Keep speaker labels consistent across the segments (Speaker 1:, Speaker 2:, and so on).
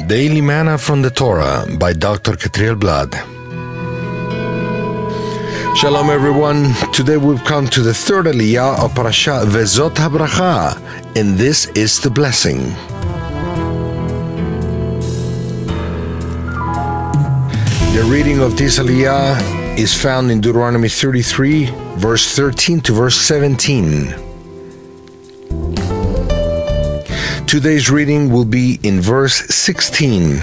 Speaker 1: Daily Manna from the Torah by Dr. Katriel Blad. Shalom everyone. Today we've come to the third Aliyah of Parashat Vezot HaBracha, and this is the blessing. The reading of this Aliyah is found in Deuteronomy 33, verse 13 to verse 17. Today's reading will be in verse 16.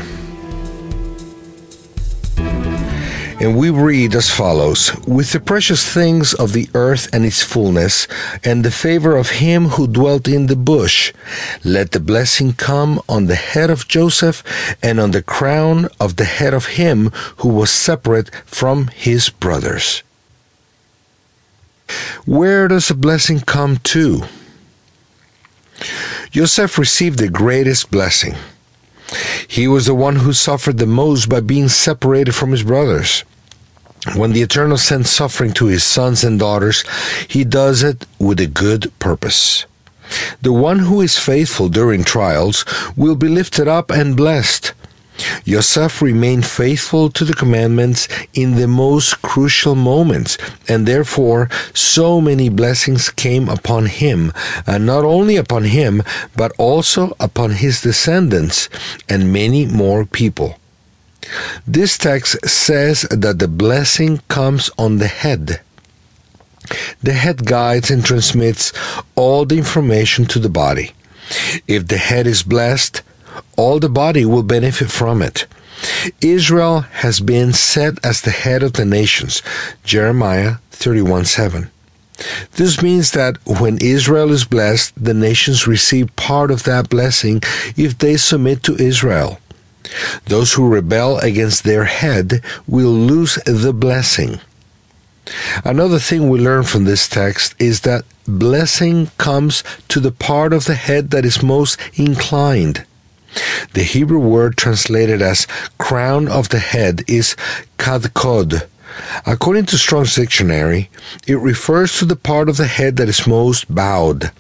Speaker 1: And we read as follows: With the precious things of the earth and its fullness, and the favor of him who dwelt in the bush, let the blessing come on the head of Joseph and on the crown of the head of him who was separate from his brothers. Where does the blessing come to? Joseph received the greatest blessing. He was the one who suffered the most by being separated from his brothers. When the Eternal sends suffering to his sons and daughters, he does it with a good purpose. The one who is faithful during trials will be lifted up and blessed. Joseph remained faithful to the commandments in the most crucial moments, and therefore so many blessings came upon him, and not only upon him, but also upon his descendants and many more people. This text says that the blessing comes on the head. The head guides and transmits all the information to the body. If the head is blessed, all the body will benefit from it. Israel has been set as the head of the nations, Jeremiah 31:7. This means that when Israel is blessed, the nations receive part of that blessing if they submit to Israel. Those who rebel against their head will lose the blessing. Another thing we learn from this text is that blessing comes to the part of the head that is most inclined. The Hebrew word translated as crown of the head is kadkod. According to Strong's Dictionary, it refers to the part of the head that is most bowed.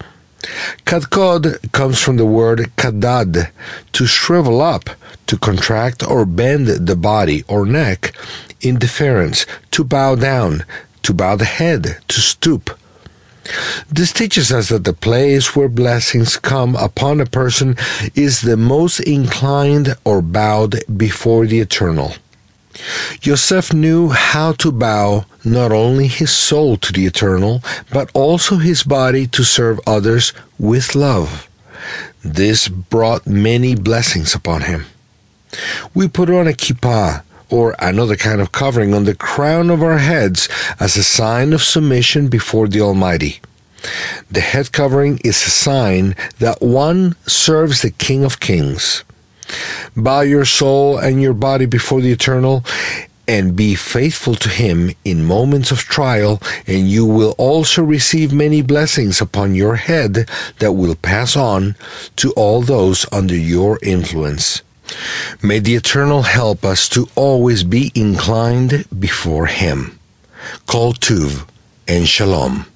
Speaker 1: Kadkod comes from the word kadad, to shrivel up, to contract or bend the body or neck in deference, to bow down, to bow the head, to stoop. This teaches us that the place where blessings come upon a person is the most inclined or bowed before the Eternal. Joseph knew how to bow not only his soul to the Eternal, but also his body to serve others with love. This brought many blessings upon him. We put on a kippah, or another kind of covering, on the crown of our heads as a sign of submission before the Almighty. The head covering is a sign that one serves the King of Kings. Bow your soul and your body before the Eternal, and be faithful to Him in moments of trial, and you will also receive many blessings upon your head that will pass on to all those under your influence. May the Eternal help us to always be inclined before Him. Kol Tuv and Shalom.